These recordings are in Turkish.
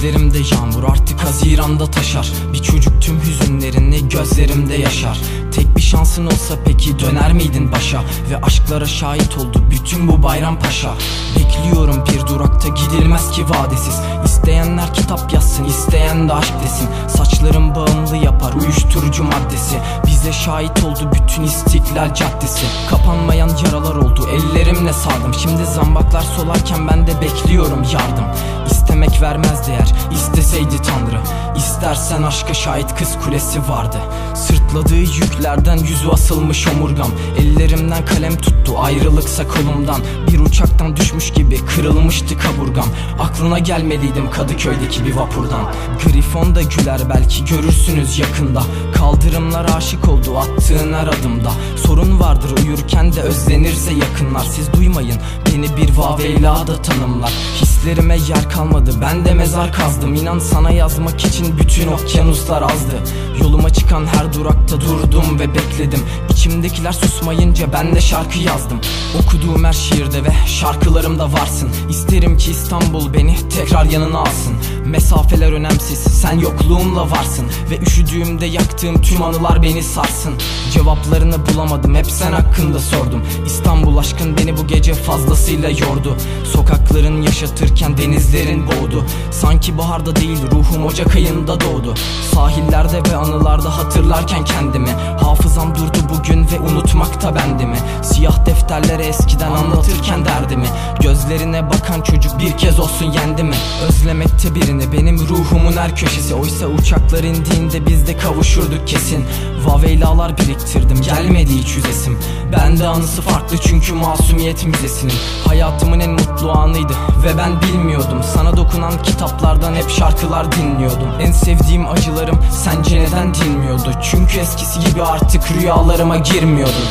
Gözlerimde yağmur artık Haziran'da taşar. Bir çocuk tüm hüzünlerini gözlerimde yaşar. Tek bir şansın olsa peki döner miydin başa? Ve aşklara şahit oldu bütün bu Bayrampaşa. Bekliyorum bir durakta gidilmez ki vadesiz. İsteyenler kitap yazsın, isteyen de aşk desin. Saçlarım bağımlı yapar uyuşturucu maddesi. Bize şahit oldu bütün İstiklal Caddesi. Kapanmayan yaralar oldu, ellerimle sardım. Şimdi zambaklar solarken ben de bekliyorum yardım. İstemek vermez değer, isteseydi Tanrı. İstersen aşka şahit Kız Kulesi vardı. Sırtladığı yüklerden yüzü asılmış omurgam. Ellerimden kalem tuttu, ayrılıksa kolumdan. Bir uçaktan düşmüş gibi kırılmıştı kaburgam. Aklına gelmeliydim Kadıköy'deki bir vapurdan. Grifon da güler belki görürsünüz yakında. Kaldırımlar aşık oldu attığın her adımda. Sorun vardır uyurken de özlenirse yakınlar. Siz duymayın beni bir Vaveyla da tanımlar. Hislerime yer kalmadı, ben de mezar kazdım. İnan sana yazmak için bütün okyanuslar azdı. Yoluma çıkan her durakta durdum ve bekledim. İçimdekiler susmayınca ben de şarkı yazdım. Okuduğum her şiirde ve şarkılarımda varsın. İsterim ki İstanbul beni tekrar yanına alsın. Mesafeler önemsiz, sen yokluğumla varsın. Ve üşüdüğümde yaktığım tüm anılar beni sarsın. Cevaplarını bulamadım, hep sen hakkında sordum. İstanbul aşkın beni bu gece fazlasıyla yordu. Sokakların yaşatırken denizlerin boğdu. Sanki baharda değil ruhum Ocak ayında doğdu. Sahillerde ve anılarda hatırlarken kendimi. Hafızam durdu bugün ve unutmakta bendimi. Siyah defterlere eskiden anlatırken derdimi. Gözlerine bakan çocuk bir kez olsun yendi mi? Özlemekte birini benim ruhumun her köşesi. Oysa uçaklar indiğinde biz de kavuşurduk kesin. Vaveylalar biriktirdim, gelmedi hiç yüzesim. Bende anısı farklı çünkü masumiyet müzesinin. Hayatımın en mutlu anıydı ve ben bilmiyordum. Sana dokunan kitaplardan hep şarkılar dinliyordum. En sevdiğim acılarım sence neden dinmiyordu? Çünkü eskisi gibi artık rüyalarıma girmiyordun.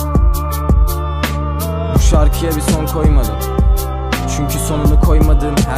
Bu şarkıya bir son koymadım. Çünkü sonunu koymadığım